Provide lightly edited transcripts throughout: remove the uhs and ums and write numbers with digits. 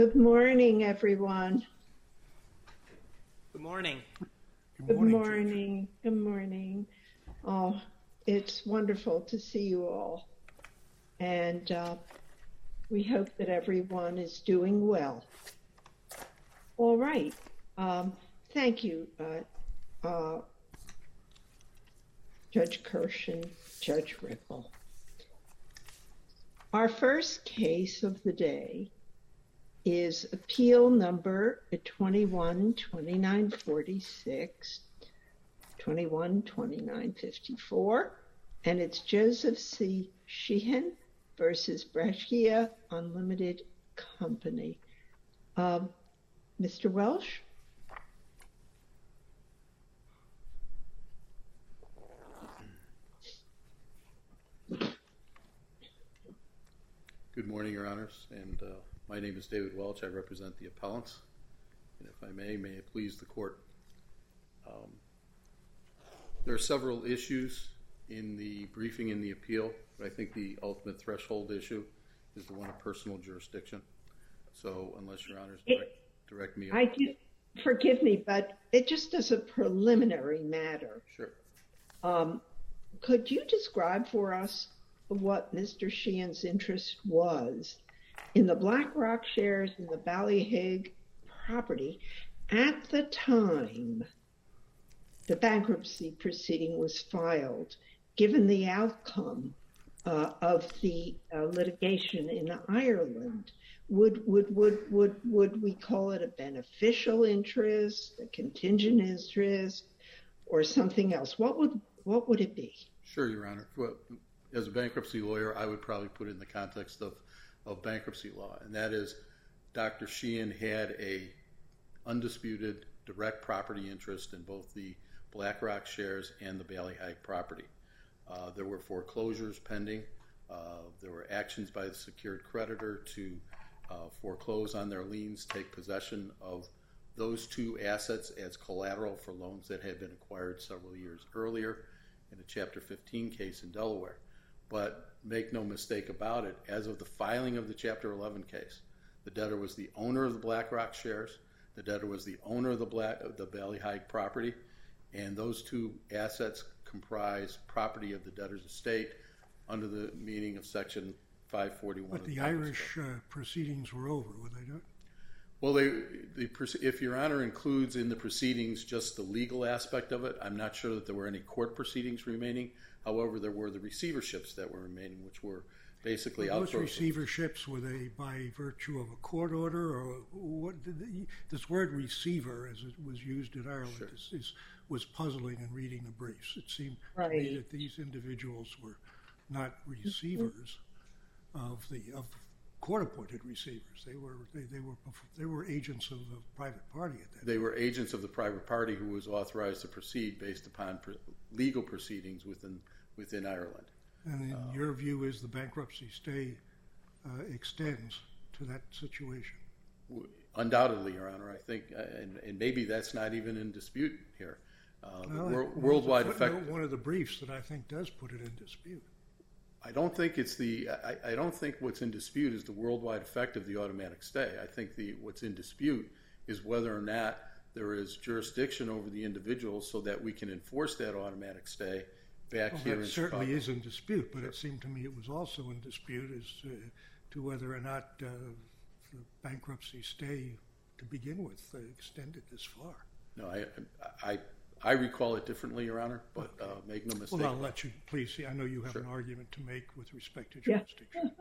Good morning, everyone. Good morning. Good morning. Good morning. Oh, it's wonderful to see you all. And we hope that everyone is doing well. All right. Thank you, Judge Kirsch and Judge Ripple. Our first case of the day is appeal number 21-2946, 21-2954, and it's Joseph C. Sheehan versus Brescia Unlimited Company. Mr. Welsh? Good morning, Your Honors, and my name is David Welch. I represent the appellants, and if I may it please the court. There are several issues in the briefing in the appeal, but I think the ultimate threshold issue is the one of personal jurisdiction. So unless Your Honors direct me... Forgive me, but it just as a preliminary matter. Sure. Could you describe for us what Mr. Sheehan's interest was in the BlackRock shares in the Ballyhaig property at the time the bankruptcy proceeding was filed, given the outcome of the litigation in Ireland? Would we call it a beneficial interest, a contingent interest, or something else? What would it be? Sure, Your Honor. Well, as a bankruptcy lawyer, I would probably put it in the context of bankruptcy law, and that is Dr. Sheehan had a undisputed direct property interest in both the BlackRock shares and the Ballyhaig property. There were foreclosures pending. There were actions by the secured creditor to foreclose on their liens, take possession of those two assets as collateral for loans that had been acquired several years earlier in a Chapter 15 case in Delaware. But make no mistake about it, as of the filing of the Chapter 11 case, the debtor was the owner of the BlackRock shares, the debtor was the owner of the Ballyhaig property, and those two assets comprise property of the debtor's estate under the meaning of Section 541. But the Irish proceedings were over, were they not? Well, if Your Honor includes in the proceedings just the legal aspect of it, I'm not sure that there were any court proceedings remaining. However, there were the receiverships that were remaining, which were basically outsourced. Those receiverships, were they by virtue of a court order, or what? This word receiver, as it was used in Ireland, sure, was puzzling in reading the briefs. It seemed to me that these individuals were not receivers of court-appointed receivers. They were agents of the private party at that time. They were agents of the private party who was authorized to proceed based upon legal proceedings within Ireland. And in your view, is the bankruptcy stay extends to that situation? Undoubtedly, Your Honor. I think, and maybe that's not even in dispute here. Worldwide effect. One of the briefs that I think does put it in dispute. I don't think I don't think what's in dispute is the worldwide effect of the automatic stay. I think what's in dispute is whether or not there is jurisdiction over the individual so that we can enforce that automatic stay back here in Chicago. That certainly is in dispute, but it seemed to me it was also in dispute as to whether or not the bankruptcy stay to begin with extended this far. No, I recall it differently, Your Honor, but make no mistake. Well, I'll let you, please. I know you have an argument to make with respect to jurisdiction.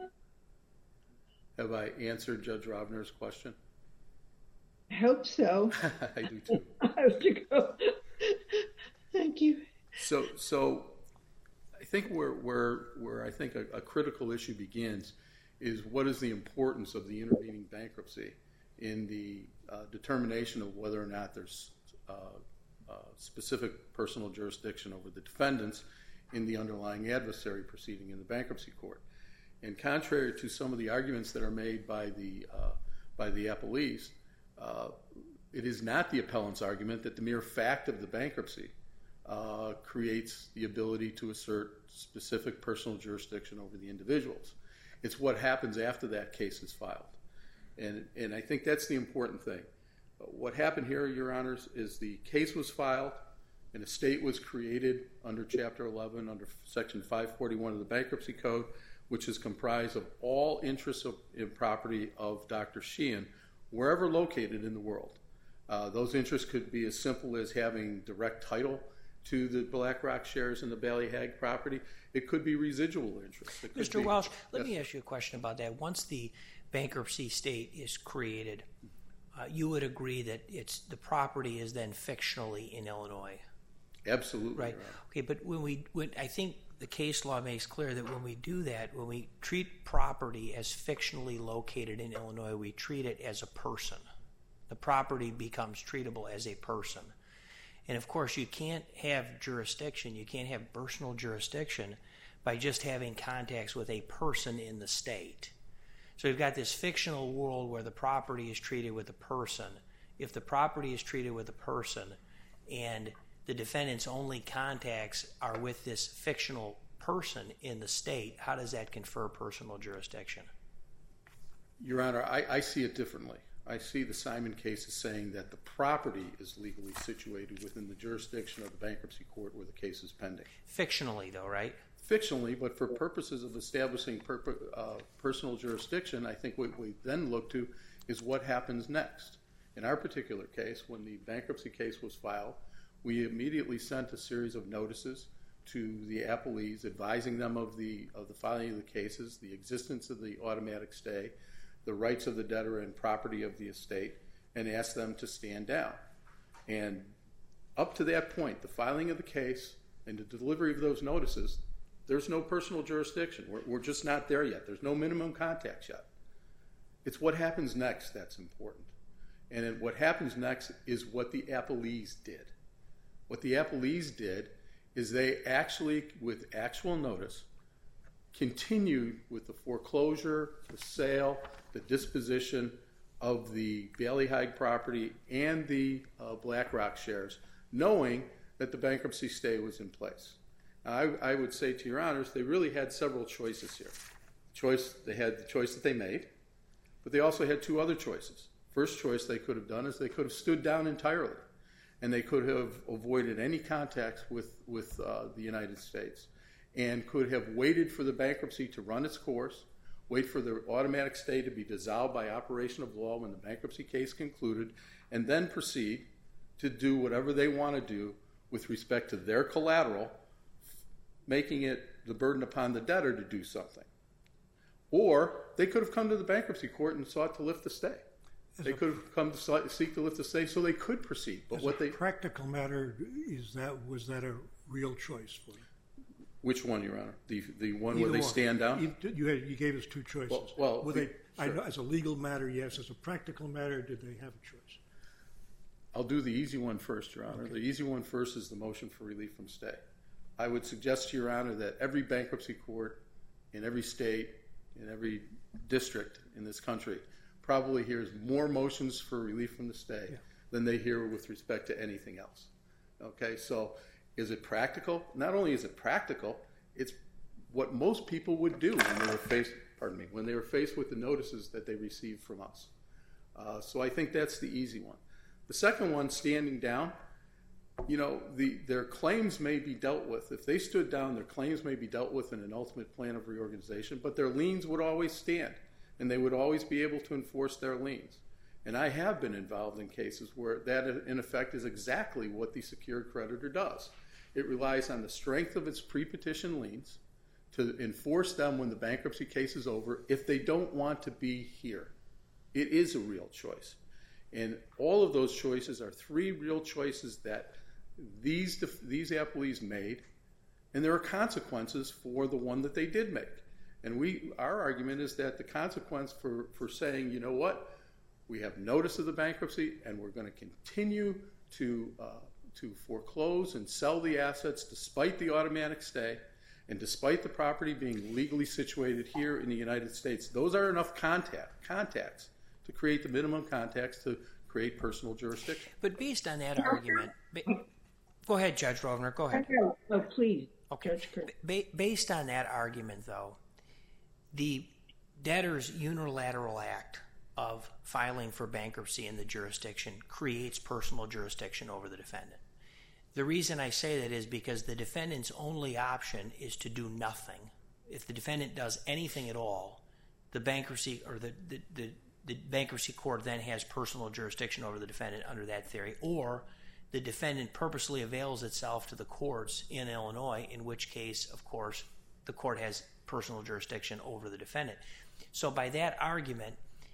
Have I answered Judge Rovner's question? I hope so. I do too. I have to go. Thank you. So I think where I think a critical issue begins is what is the importance of the intervening bankruptcy in the determination of whether or not there's specific personal jurisdiction over the defendants in the underlying adversary proceeding in the bankruptcy court. And contrary to some of the arguments that are made by the appellees, it is not the appellant's argument that the mere fact of the bankruptcy creates the ability to assert specific personal jurisdiction over the individuals. It's what happens after that case is filed. And I think that's the important thing. What happened here, Your Honors, is the case was filed, an estate was created under Chapter 11, under Section 541 of the Bankruptcy Code, which is comprised of all interests in property of Dr. Sheehan, wherever located in the world. Those interests could be as simple as having direct title to the BlackRock shares in the Ballyhag property. It could be residual interest. Mr. Welsh, let me ask you a question about that. Once the bankruptcy estate is created, you would agree that the property is then fictionally in Illinois? Absolutely. Right. Okay, but when I think the case law makes clear that when we do that, when we treat property as fictionally located in Illinois, we treat it as a person. The property becomes treatable as a person. And of course, you can't have jurisdiction, you can't have personal jurisdiction by just having contacts with a person in the state. So you've got this fictional world where the property is treated with a person. If the property is treated with a person and the defendant's only contacts are with this fictional person in the state, how does that confer personal jurisdiction? Your Honor, I see it differently. I see the Simon case as saying that the property is legally situated within the jurisdiction of the bankruptcy court where the case is pending. Fictionally, though, right? Fictionally, but for purposes of establishing personal jurisdiction, I think what we then look to is what happens next. In our particular case, when the bankruptcy case was filed, we immediately sent a series of notices to the appellees advising them of the filing of the cases, the existence of the automatic stay, the rights of the debtor and property of the estate, and asked them to stand down. And up to that point, the filing of the case and the delivery of those notices, there's no personal jurisdiction. We're just not there yet. There's no minimum contacts yet. It's what happens next that's important. And what happens next is what the appellees did. What the appellees did is they actually, with actual notice, continued with the foreclosure, the sale, the disposition of the Ballyhag property and the BlackRock shares, knowing that the bankruptcy stay was in place. Now, I would say to Your Honors, they really had several choices here. They had the choice that they made, but they also had two other choices. First choice they could have done is they could have stood down entirely, and they could have avoided any contact with the United States and could have waited for the bankruptcy to run its course, wait for the automatic stay to be dissolved by operation of law when the bankruptcy case concluded, and then proceed to do whatever they want to do with respect to their collateral, making it the burden upon the debtor to do something. Or they could have come to the bankruptcy court and sought to lift the stay. They could have come to seek to lift the stay so they could proceed. But as a practical matter, was that a real choice for you? Which one, Your Honor? The one where they stand down? You gave us two choices. Well, sure. I know, as a legal matter, yes. As a practical matter, did they have a choice? I'll do the easy one first, Your Honor. Okay. The easy one first is the motion for relief from stay. I would suggest to Your Honor that every bankruptcy court in every state, in every district in this country probably hears more motions for relief from the stay than they hear with respect to anything else. Okay, so is it practical? Not only is it practical, it's what most people would do when they were faced with the notices that they received from us. So I think that's the easy one. The second one, standing down, their claims may be dealt with. If they stood down, their claims may be dealt with in an ultimate plan of reorganization, but their liens would always stand, and they would always be able to enforce their liens. And I have been involved in cases where that, in effect, is exactly what the secured creditor does. It relies on the strength of its pre-petition liens to enforce them when the bankruptcy case is over if they don't want to be here. It is a real choice. And all of those choices are three real choices that these appellees made, and there are consequences for the one that they did make. And our argument is that the consequence for saying, you know what, we have notice of the bankruptcy and we're going to continue to foreclose and sell the assets despite the automatic stay and despite the property being legally situated here in the United States, those are enough contacts to create the minimum contacts to create personal jurisdiction. But based on that argument, go ahead, Judge Rovner, go ahead. Oh, please. Okay. Based on that argument, though, the debtor's unilateral act of filing for bankruptcy in the jurisdiction creates personal jurisdiction over the defendant. The reason I say that is because the defendant's only option is to do nothing. If the defendant does anything at all, the bankruptcy or the bankruptcy court then has personal jurisdiction over the defendant under that theory, or the defendant purposely avails itself to the courts in Illinois, in which case, of course, the court has personal jurisdiction over the defendant. So by that argument,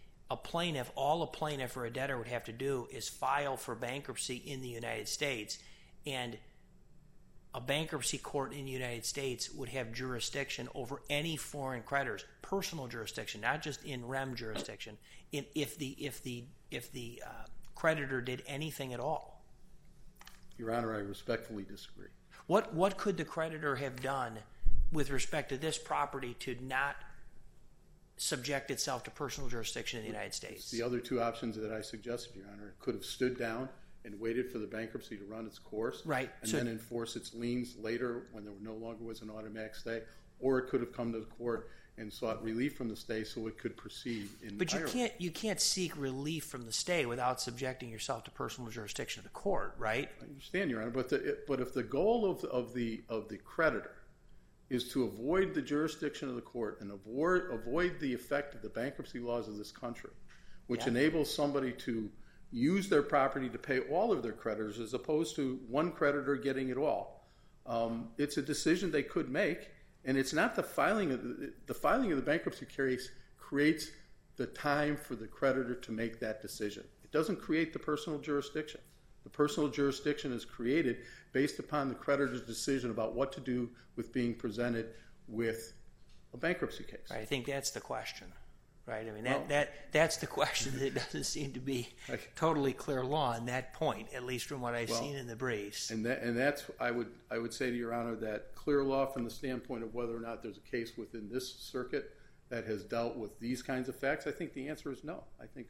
all a plaintiff or a debtor would have to do is file for bankruptcy in the United States, and a bankruptcy court in the United States would have jurisdiction over any foreign creditors, personal jurisdiction, not just in rem jurisdiction, if the creditor did anything at all. Your Honor, I respectfully disagree. What could the creditor have done with respect to this property to not subject itself to personal jurisdiction in the United States? The other two options that I suggested, Your Honor, it could have stood down and waited for the bankruptcy to run its course, right, and then enforce its liens later when there no longer was an automatic stay, or it could have come to the court and sought relief from the stay so it could proceed in But Ireland. you can't seek relief from the stay without subjecting yourself to personal jurisdiction of the court, right? I understand, Your Honor, but if the goal of the creditor is to avoid the jurisdiction of the court and avoid the effect of the bankruptcy laws of this country, which enables somebody to use their property to pay all of their creditors as opposed to one creditor getting it all, it's a decision they could make, and it's not the filing of the bankruptcy case creates the time for the creditor to make that decision. It doesn't create the personal jurisdiction. The personal jurisdiction is created based upon the creditor's decision about what to do with being presented with a bankruptcy case. I think that's the question, right? I mean, that's the question that doesn't seem to be totally clear law on that point, at least from what I've seen in the briefs. And that's I would say to Your Honor that clear law from the standpoint of whether or not there's a case within this circuit that has dealt with these kinds of facts, I think the answer is no.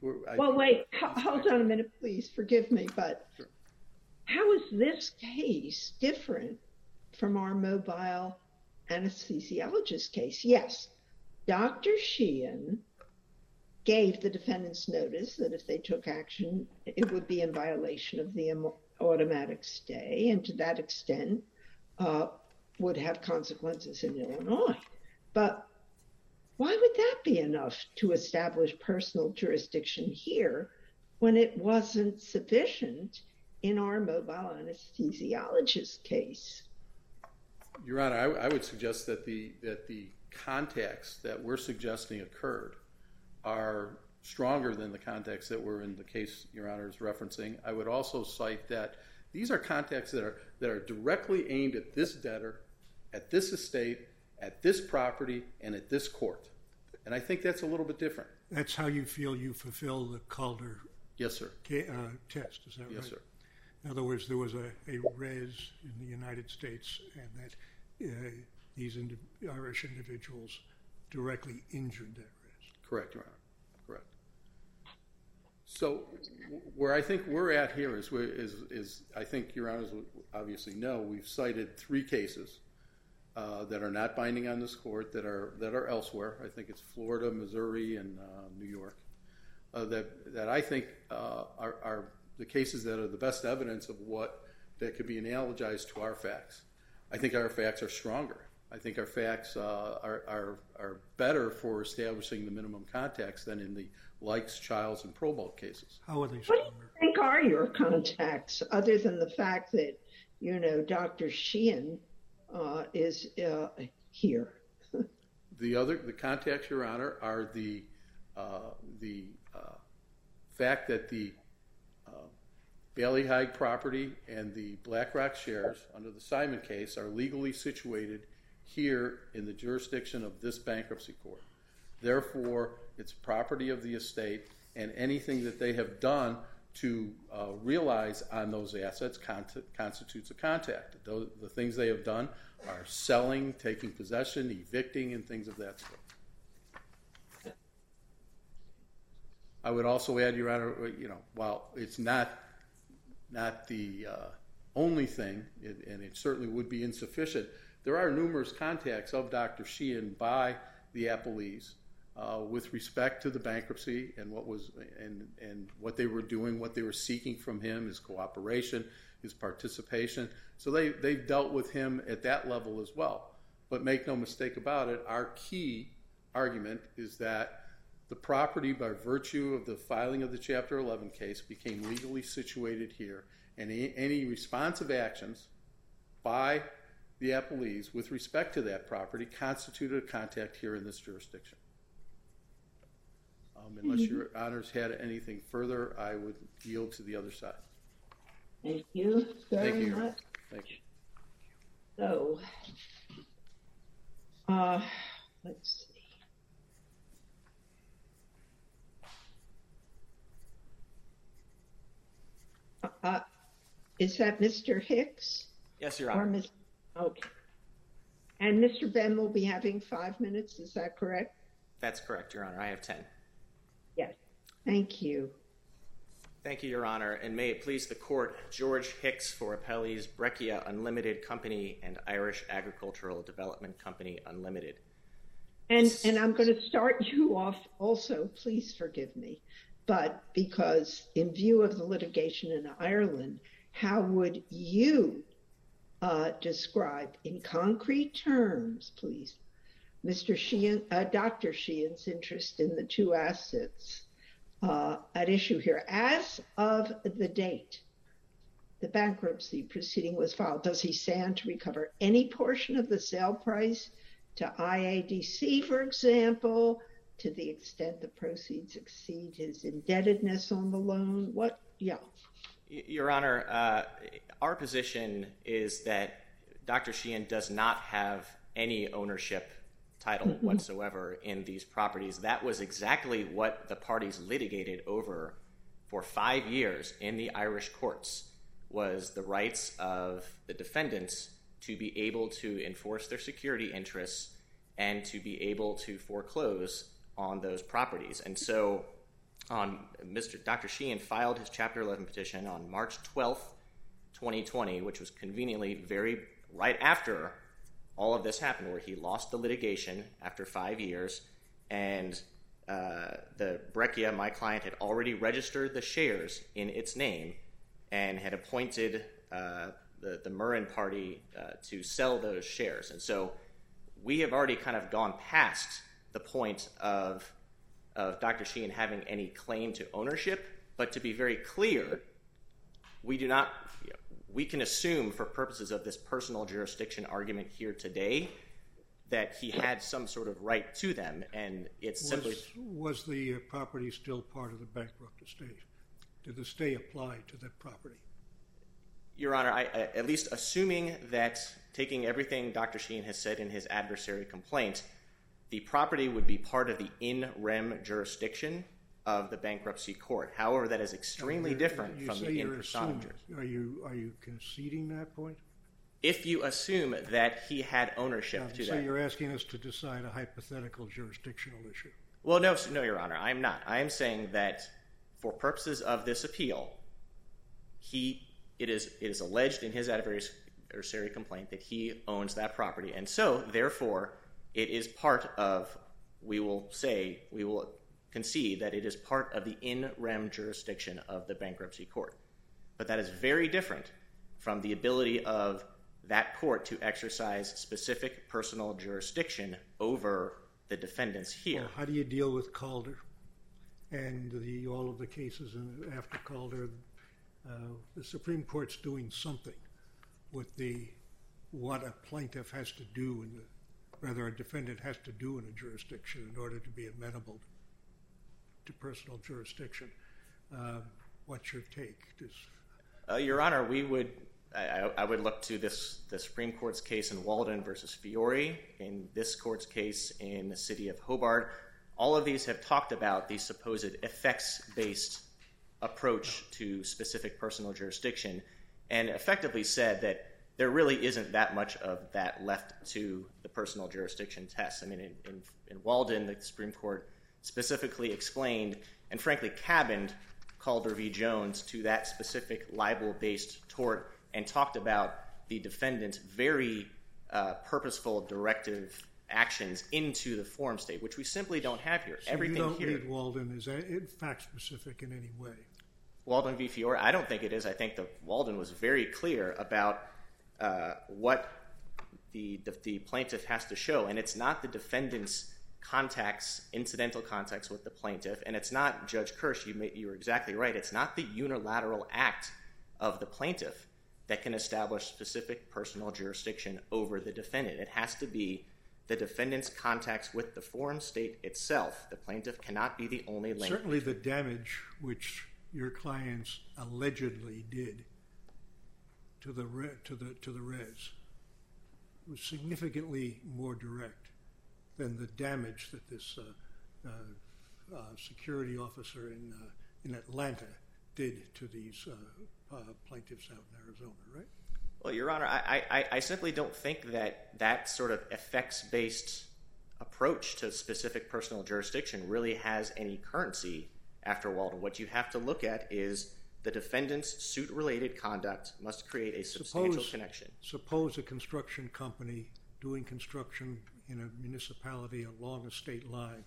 Hold on a minute, please. Forgive me, but Sure. How is this case different from our mobile anesthesiologist case? Yes, Dr. Sheehan gave the defendants notice that if they took action, it would be in violation of the automatic stay, and to that extent would have consequences in Illinois. But why would that be enough to establish personal jurisdiction here when it wasn't sufficient in our mobile anesthesiologist case? Your Honor, I would suggest that the contacts that we're suggesting occurred are stronger than the contacts that were in the case Your Honor is referencing. I would also cite that these are contacts that are directly aimed at this debtor, at this estate, at this property, and at this court. And I think that's a little bit different. That's how you feel you fulfill the Calder Yes, sir. test, is that right? Yes, sir. In other words, there was a res in the United States, and that these Irish individuals directly injured that res. Correct, Your Honor. Correct. So where I think we're at here is I think Your Honors would obviously know, we've cited 3 cases that are not binding on this court that are elsewhere. I think it's Florida, Missouri, and New York. That I think are the cases that are the best evidence of what that could be analogized to our facts. I think our facts are stronger. I think our facts are better for establishing the minimum contacts than in the Likes, Childs, and Probolt cases. How are they What stronger? do you think are your contacts, other than the fact that, Dr. Sheehan is here? The contacts, Your Honor, are the fact that the Ballyheigue property and the BlackRock shares under the Simon case are legally situated here in the jurisdiction of this bankruptcy court. Therefore, it's property of the estate, and anything that they have done to realize on those assets constitutes a contact. The things they have done are selling, taking possession, evicting, and things of that sort. I would also add, Your Honor, while it's not the only thing, and it certainly would be insufficient, there are numerous contacts of Dr. Sheehan by the appellees with respect to the bankruptcy and what they were doing, what they were seeking from him, his cooperation, his participation. So they've dealt with him at that level as well. But make no mistake about it, our key argument is that the property, by virtue of the filing of the Chapter 11 case, became legally situated here, and any responsive actions by the appellees with respect to that property constituted a contact here in this jurisdiction. Unless your honors had anything further, I would yield to the other side. Thank you very Thank you. much. Thank you. So, let's see. Is that Mr. Hicks? Yes, Your Or Honor. Okay. And Mr. Ben will be having 5 minutes, is that correct? That's correct, Your Honor. I have 10. Yes. Thank you. Thank you, Your Honor. And may it please the Court, George Hicks for Appellees Breccia Unlimited Company and Irish Agricultural Development Company Unlimited. And I'm going to start you off also, please forgive me, but because in view of the litigation in Ireland, how would you describe in concrete terms, please, Dr. Sheehan's interest in the two assets at issue here? As of the date the bankruptcy proceeding was filed, does he stand to recover any portion of the sale price to IADC, for example, to the extent the proceeds exceed his indebtedness on the loan? What? Yeah. Your Honor, our position is that Dr. Sheehan does not have any ownership title whatsoever in these properties. That was exactly what the parties litigated over for 5 years in the Irish courts, was the rights of the defendants to be able to enforce their security interests and to be able to foreclose on those properties. And so Dr. Sheehan filed his Chapter 11 petition on March 12th, 2020, which was conveniently right after all of this happened, where he lost the litigation after 5 years, and the Breccia, my client, had already registered the shares in its name and had appointed the Murrin party to sell those shares. And so we have already kind of gone past the point of Dr. Sheehan having any claim to ownership, but to be very clear, we can assume for purposes of this personal jurisdiction argument here today that he had some sort of right to them, and it's simply... Was the property still part of the bankrupt estate? Did the stay apply to that property? Your Honor, at least assuming that, taking everything Dr. Sheehan has said in his adversary complaint, the property would be part of the in rem jurisdiction of the bankruptcy court. However, that is extremely different from the in personam jurisdiction. Are you conceding that point? If you assume that he had ownership to that. So you're asking us to decide a hypothetical jurisdictional issue? Well, no, Your Honor, I'm not. I am saying that for purposes of this appeal, it is alleged in his adversary complaint that he owns that property, and so therefore it is part of, we will concede that it is part of the in rem jurisdiction of the bankruptcy court. But that is very different from the ability of that court to exercise specific personal jurisdiction over the defendants here. Well, how do you deal with Calder and all of the cases after Calder? The Supreme Court's doing something with what a plaintiff has to do, rather a defendant has to do in a jurisdiction in order to be amenable to personal jurisdiction. What's your take? Your Honor, I would look to the Supreme Court's case in Walden versus Fiore, in this court's case in the city of Hobart. All of these have talked about the supposed effects-based approach to specific personal jurisdiction and effectively said that there really isn't that much of that left to the personal jurisdiction test. I mean, in Walden, the Supreme Court specifically explained and frankly cabined Calder v. Jones to that specific libel-based tort and talked about the defendant's very purposeful directive actions into the forum state, which we simply don't have here. So Everything you don't here. read Walden as fact specific in any way? Walden v. Fiore, I don't think it is. I think that Walden was very clear about what the plaintiff has to show, and it's not the defendant's incidental contacts with the plaintiff, and it's not, Judge Kirsch, you're exactly right, it's not the unilateral act of the plaintiff that can establish specific personal jurisdiction over the defendant. It has to be the defendant's contacts with the forum state itself. The plaintiff cannot be the only link. Certainly the damage which your clients allegedly did to the res was significantly more direct than the damage that this security officer in Atlanta did to these plaintiffs out in Arizona, right? Well, Your Honor, I simply don't think that sort of effects-based approach to specific personal jurisdiction really has any currency after Walden. What you have to look at is the defendant's suit-related conduct must create a substantial connection. Suppose a construction company doing construction in a municipality along a state line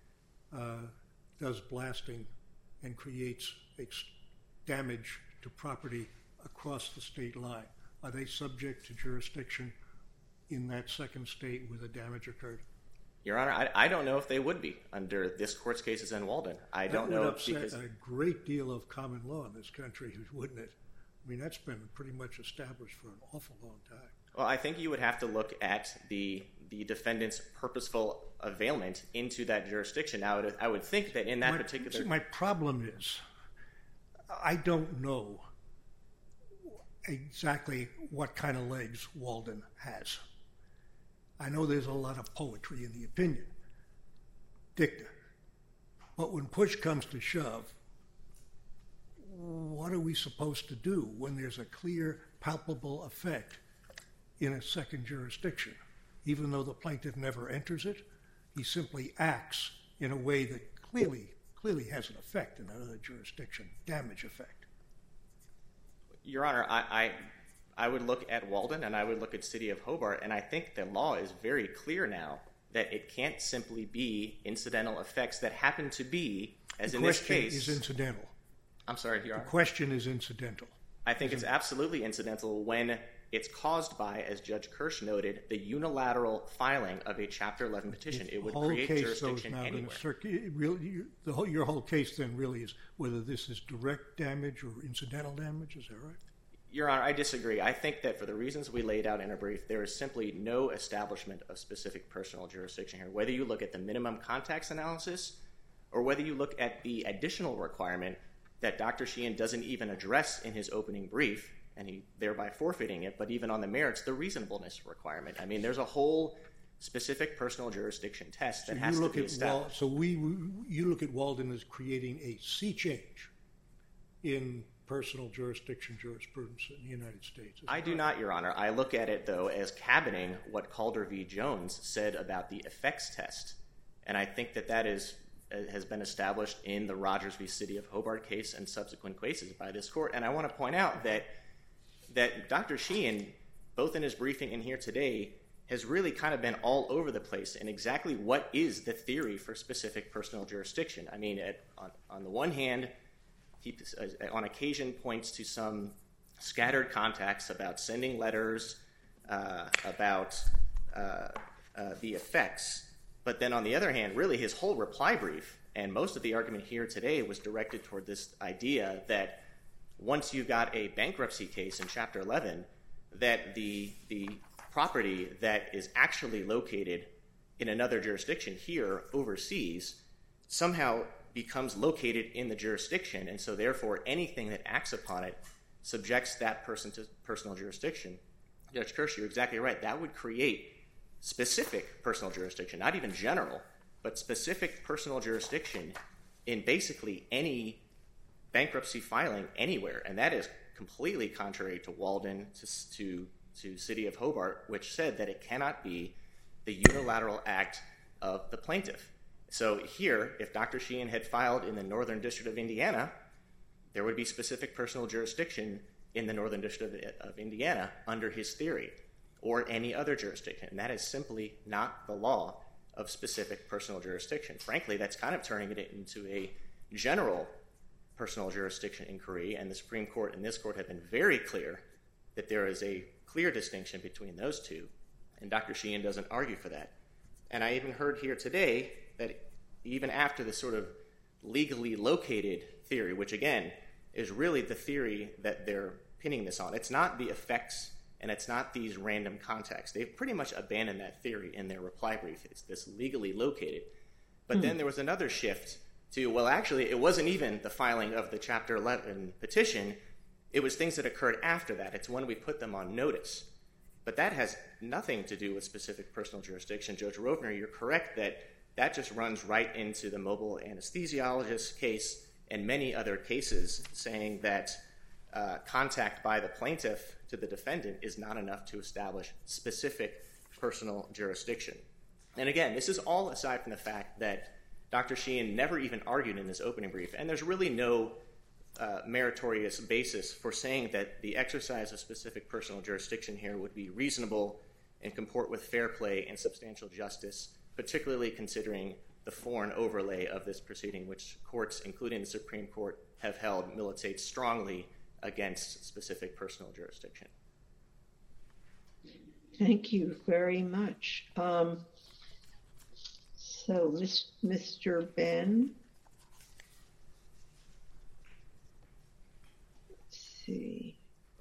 does blasting and creates damage to property across the state line. Are they subject to jurisdiction in that second state where the damage occurred? Your Honor, I don't know if they would be under this court's cases in Walden. I don't know. That would upset a great deal of common law in this country, wouldn't it? I mean, that's been pretty much established for an awful long time. Well, I think you would have to look at the defendant's purposeful availment into that jurisdiction. Now, I would think that in that particular... My problem is I don't know exactly what kind of legs Walden has. I know there's a lot of poetry in the opinion, dicta. But when push comes to shove, what are we supposed to do when there's a clear, palpable effect in a second jurisdiction? Even though the plaintiff never enters it, he simply acts in a way that clearly has an effect in another jurisdiction, damage effect. Your Honor, I would look at Walden and I would look at City of Hobart, and I think the law is very clear now that it can't simply be incidental effects that happen to be, as in this case... The question is incidental. I'm sorry, Your Honor. The question is incidental. I think it's absolutely incidental when it's caused by, as Judge Kirsch noted, the unilateral filing of a Chapter 11 petition. It would create jurisdiction anywhere. Your whole case then really is whether this is direct damage or incidental damage, is that right? Your Honor, I disagree. I think that for the reasons we laid out in a brief, there is simply no establishment of specific personal jurisdiction here. Whether you look at the minimum contacts analysis or whether you look at the additional requirement that Dr. Sheehan doesn't even address in his opening brief, and he thereby forfeiting it, but even on the merits, the reasonableness requirement. I mean, there's a whole specific personal jurisdiction test that has to be established. You look at Walden as creating a sea change in personal jurisdiction jurisprudence in the United States. I do not, Your Honor. I look at it, though, as cabining what Calder v. Jones said about the effects test. And I think that has been established in the Rogers v. City of Hobart case and subsequent cases by this court. And I want to point out that Dr. Sheehan, both in his briefing and here today, has really kind of been all over the place in exactly what is the theory for specific personal jurisdiction. I mean, on the one hand, he on occasion points to some scattered contacts about sending letters, about the effects. But then on the other hand, really his whole reply brief and most of the argument here today was directed toward this idea that once you've got a bankruptcy case in Chapter 11, that the property that is actually located in another jurisdiction here overseas somehow becomes located in the jurisdiction, and so therefore anything that acts upon it subjects that person to personal jurisdiction. Judge Kirsch, you're exactly right. That would create specific personal jurisdiction, not even general, but specific personal jurisdiction in basically any bankruptcy filing anywhere, and that is completely contrary to Walden, to City of Hobart, which said that it cannot be the unilateral act of the plaintiff. So here, if Dr. Sheehan had filed in the Northern District of Indiana, there would be specific personal jurisdiction in the Northern District of Indiana under his theory. or any other jurisdiction. And that is simply not the law of specific personal jurisdiction. Frankly, that's kind of turning it into a general personal jurisdiction inquiry, and the Supreme Court and this court have been very clear that there is a clear distinction between those two, and Dr. Sheehan doesn't argue for that. And I even heard here today that even after the sort of legally located theory, which again is really the theory that they're pinning this on, it's not the effects and it's not these random contacts. They've pretty much abandoned that theory in their reply brief. It's this legally located. But then there was another shift to, well, actually, it wasn't even the filing of the Chapter 11 petition. It was things that occurred after that. It's when we put them on notice. But that has nothing to do with specific personal jurisdiction. Judge Rovner, you're correct that that just runs right into the mobile anesthesiologist case and many other cases saying that contact by the plaintiff to the defendant is not enough to establish specific personal jurisdiction. And again, this is all aside from the fact that Dr. Sheehan never even argued in his opening brief, and there's really no meritorious basis for saying that the exercise of specific personal jurisdiction here would be reasonable and comport with fair play and substantial justice, particularly considering the foreign overlay of this proceeding, which courts, including the Supreme Court, have held militates strongly against specific personal jurisdiction. Thank you very much. So, Mr. Ben, let's see.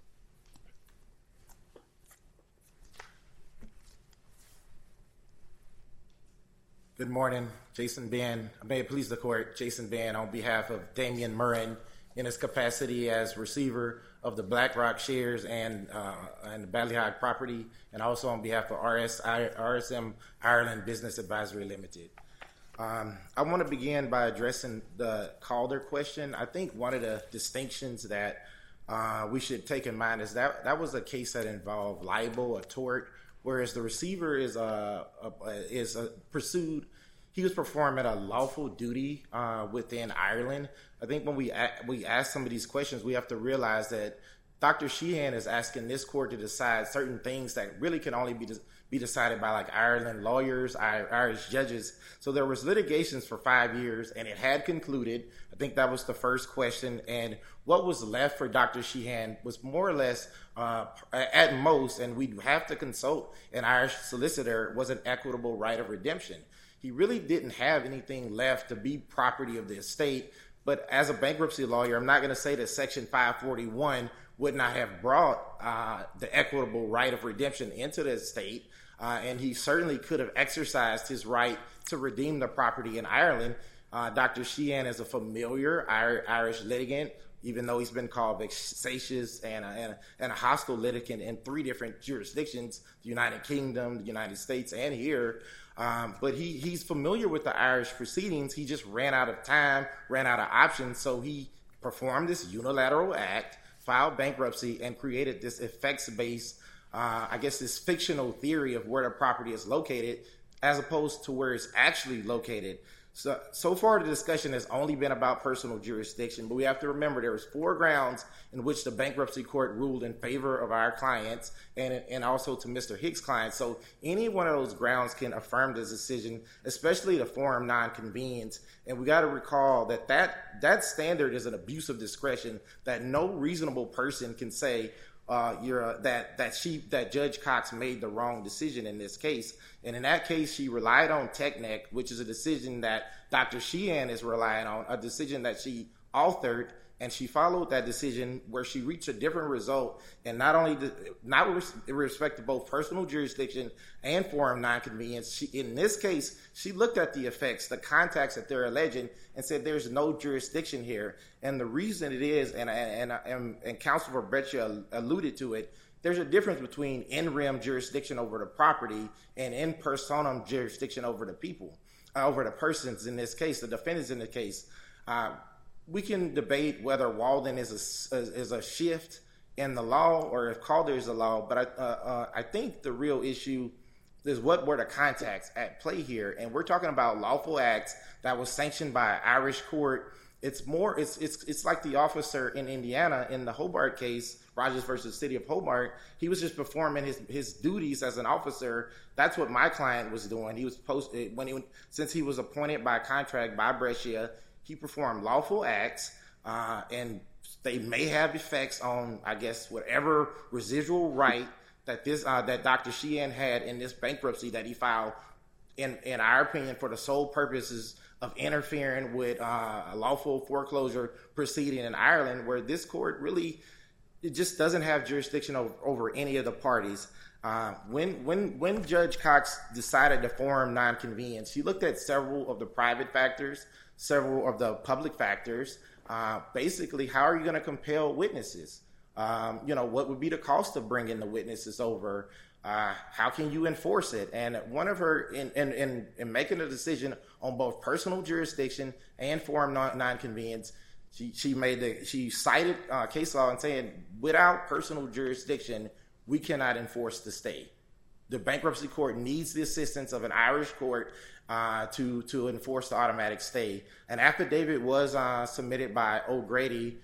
Good morning, Jason Ben. May it please the court, Jason Ben on behalf of Damian Murrin in his capacity as receiver of the BlackRock shares and the Ballyhog property, and also on behalf of RSM Ireland Business Advisory Limited. I want to begin by addressing the Calder question. I think one of the distinctions that we should take in mind is that was a case that involved libel, a tort, whereas the receiver is pursued. He was performing a lawful duty within Ireland. I think when we ask some of these questions, we have to realize that Dr. Sheehan is asking this court to decide certain things that really can only be decided by like Ireland lawyers, Irish judges. So there was litigations for 5 years, and it had concluded. I think that was the first question. And what was left for Dr. Sheehan was more or less, at most, and we'd have to consult an Irish solicitor, was an equitable right of redemption. He really didn't have anything left to be property of the estate. But as a bankruptcy lawyer, I'm not going to say that Section 541 would not have brought the equitable right of redemption into the estate. And he certainly could have exercised his right to redeem the property in Ireland. Dr. Sheehan is a familiar Irish litigant, even though he's been called vexatious and a hostile litigant in 3 different jurisdictions, the United Kingdom, the United States, and here. But he's familiar with the Irish proceedings. He just ran out of time, ran out of options. So he performed this unilateral act, filed bankruptcy, and created this effects-based, this fictional theory of where the property is located as opposed to where it's actually located. So far, the discussion has only been about personal jurisdiction, but we have to remember there was 4 grounds in which the bankruptcy court ruled in favor of our clients and also to Mr. Hicks' clients. So any one of those grounds can affirm this decision, especially the forum non-convenience. And we got to recall that standard is an abuse of discretion, that no reasonable person can say that Judge Cox made the wrong decision in this case. And in that case, she relied on TECNEC, which is a decision that Dr. Sheehan is relying on, a decision that she authored, and she followed that decision where she reached a different result. And not with respect to both personal jurisdiction and forum nonconvenience, in this case, she looked at the effects, the contacts that they're alleging, and said there's no jurisdiction here. And the reason it is, and Counsel for Breccia alluded to it, there's a difference between in rem jurisdiction over the property and in personam jurisdiction over the people, over the persons in this case, the defendants in the case. We can debate whether Walden is a shift in the law or if Calder is the law, but I think the real issue is what were the contacts at play here. And we're talking about lawful acts that was sanctioned by an Irish court it's like the officer in Indiana in the Hobart case, Rogers versus City of Hobart. He was just performing his duties as an officer. That's what my client was doing. He was since he was appointed by contract by Brescia, he performed lawful acts, and they may have effects on, I guess, whatever residual right that that Dr. Sheehan had in this bankruptcy that he filed, in our opinion, for the sole purposes of interfering with a lawful foreclosure proceeding in Ireland, where this court really, it just doesn't have jurisdiction over any of the parties. When Judge Cox decided to form non-convenience, he looked at several of the private factors, several of the public factors. Basically, how are you going to compel witnesses? What would be the cost of bringing the witnesses over? How can you enforce it? And one of her, in making a decision on both personal jurisdiction and forum non-convenience, she cited case law and saying, without personal jurisdiction, we cannot enforce the stay. The bankruptcy court needs the assistance of an Irish court to enforce the automatic stay. An affidavit was submitted by O'Grady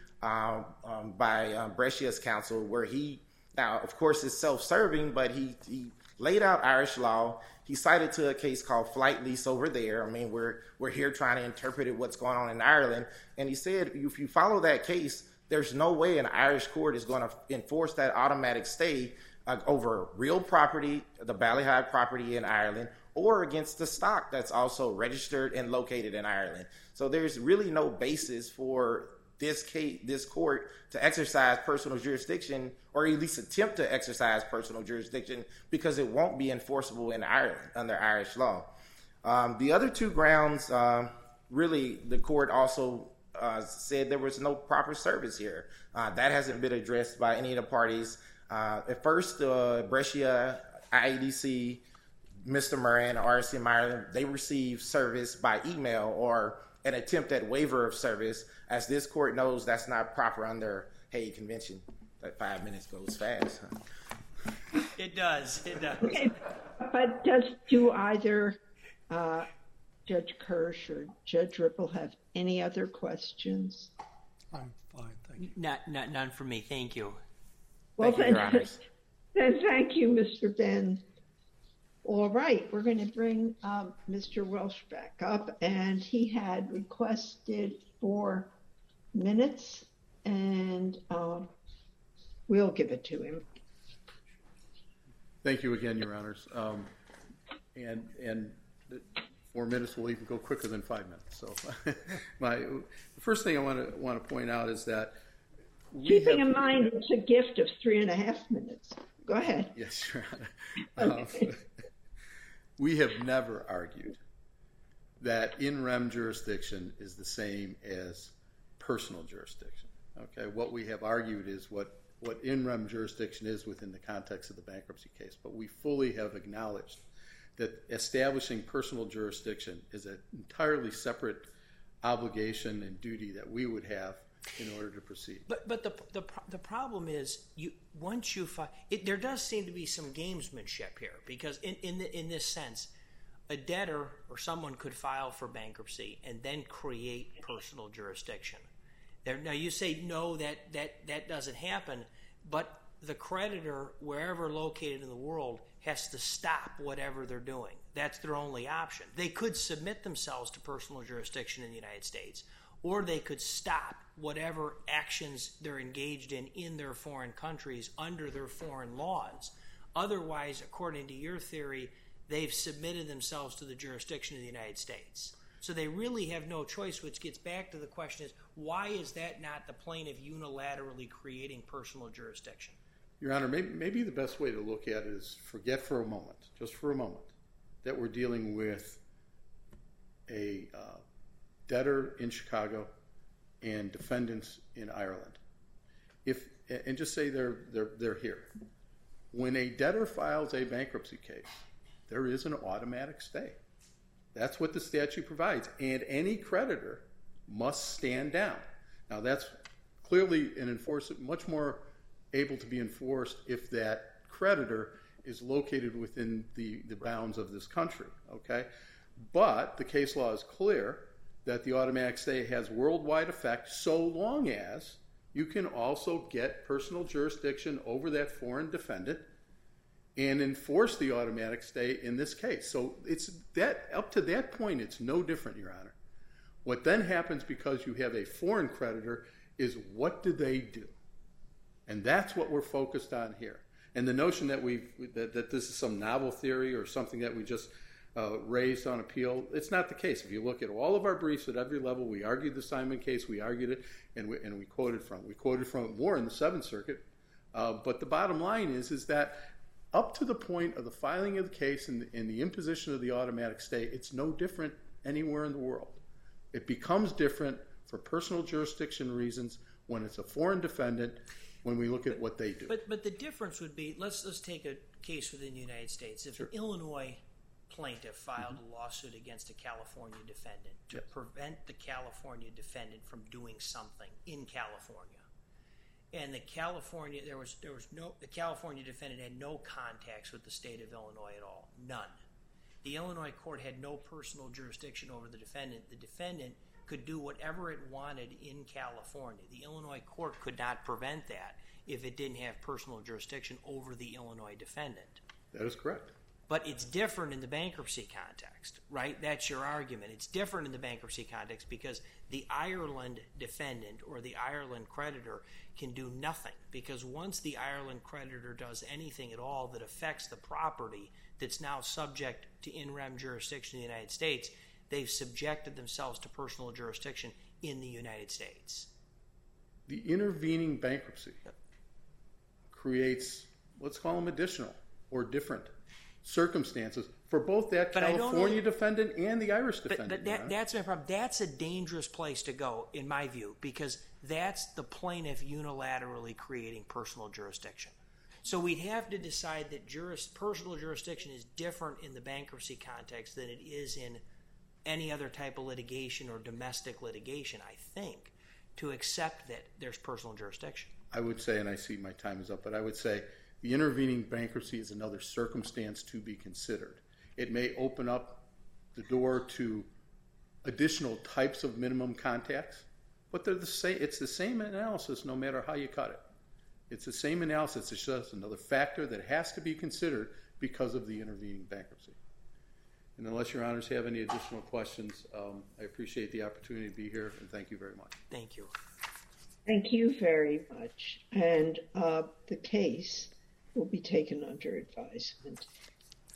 by Brescia's counsel, where now, of course, it's self-serving, but he laid out Irish law. He cited to a case called Flight Lease over there. I mean, we're here trying to interpret what's going on in Ireland. And he said, if you follow that case, there's no way an Irish court is going to enforce that automatic stay over real property, the Ballyhide property in Ireland, or against the stock that's also registered and located in Ireland. So there's really no basis for this court to exercise personal jurisdiction, or at least attempt to exercise personal jurisdiction, because it won't be enforceable in Ireland under Irish law. The other two grounds, really, the court also said there was no proper service here. That hasn't been addressed by any of the parties. At first, Brescia, IADC, Mr. Murray, and RCM Ireland, they received service by email or an attempt at waiver of service. As this court knows, that's not proper under Hague Convention. That 5 minutes goes fast. Huh? It does. Okay, but do either Judge Kirsch or Judge Ripple have any other questions? I'm fine, thank you. None for me. Thank you. Well, Thank you, Your Honors. then thank you, Mr. Ben. All right, we're going to bring Mr. Welsh back up, and he had requested 4 minutes, and we'll give it to him. Thank you again, Your Honors. And 4 minutes will even go quicker than 5 minutes. So, the first thing I want to point out is that keeping in mind it's a gift of 3.5 minutes. Go ahead. Yes, Your Honor. Okay. We have never argued that in rem jurisdiction is the same as personal jurisdiction. Okay, what we have argued is what in rem jurisdiction is within the context of the bankruptcy case, but we fully have acknowledged that establishing personal jurisdiction is an entirely separate obligation and duty that we would have in order to proceed. But the problem is, once you file, there does seem to be some gamesmanship here, because in this sense, a debtor or someone could file for bankruptcy and then create personal jurisdiction. Now you say no, that doesn't happen, but the creditor, wherever located in the world, has to stop whatever they're doing. That's their only option. They could submit themselves to personal jurisdiction in the United States, or they could stop whatever actions they're engaged in their foreign countries under their foreign laws. Otherwise, according to your theory, they've submitted themselves to the jurisdiction of the United States. So they really have no choice, which gets back to the question is, why is that not the plaintiff unilaterally creating personal jurisdiction? Your Honor, maybe the best way to look at it is forget for a moment, just for a moment, that we're dealing with a debtor in Chicago and defendants in Ireland. And just say they're here. When a debtor files a bankruptcy case, there is an automatic stay. That's what the statute provides. And any creditor must stand down. Now, that's clearly much more able to be enforced if that creditor is located within the bounds of this country. Okay? But the case law is clear that the automatic stay has worldwide effect so long as you can also get personal jurisdiction over that foreign defendant and enforce the automatic stay in this case. So it's that up to that point, it's no different, Your Honor. What then happens because you have a foreign creditor is what do they do? And that's what we're focused on here. And the notion that that this is some novel theory or something that we just raised on appeal, it's not the case. If you look at all of our briefs at every level, we argued the Simon case, we argued it, and we quoted from it. We quoted from it more in the Seventh Circuit. But the bottom line is that up to the point of the filing of the case and the imposition of the automatic stay, it's no different anywhere in the world. It becomes different for personal jurisdiction reasons when it's a foreign defendant, when we look at what they do. But the difference would be, let's take a case within the United States. If an Illinois plaintiff filed a lawsuit against a California defendant to prevent the California defendant from doing something in California, and the California defendant had no contacts with the state of Illinois at all, none. The Illinois court had no personal jurisdiction over the defendant. The defendant could do whatever it wanted in California. The Illinois court could not prevent that if it didn't have personal jurisdiction over the Illinois defendant. That is correct. But it's different in the bankruptcy context, right? That's your argument. It's different in the bankruptcy context because the Ireland defendant or the Ireland creditor can do nothing, because once the Ireland creditor does anything at all that affects the property that's now subject to in rem jurisdiction in the United States, they've subjected themselves to personal jurisdiction in the United States. The intervening bankruptcy creates, let's call them additional or different circumstances for both that California defendant and the Irish defendant. But that's my problem. That's a dangerous place to go, in my view, because that's the plaintiff unilaterally creating personal jurisdiction. So we'd have to decide that personal jurisdiction is different in the bankruptcy context than it is in any other type of litigation or domestic litigation, I think, to accept that there's personal jurisdiction. I would say, and I see my time is up, but I would say the intervening bankruptcy is another circumstance to be considered. It may open up the door to additional types of minimum contacts, but they're the same. It's the same analysis no matter how you cut it. It's the same analysis. It's just another factor that has to be considered because of the intervening bankruptcy. And unless Your Honors have any additional questions, I appreciate the opportunity to be here, and thank you very much. Thank you. Thank you very much. And the case will be taken under advisement.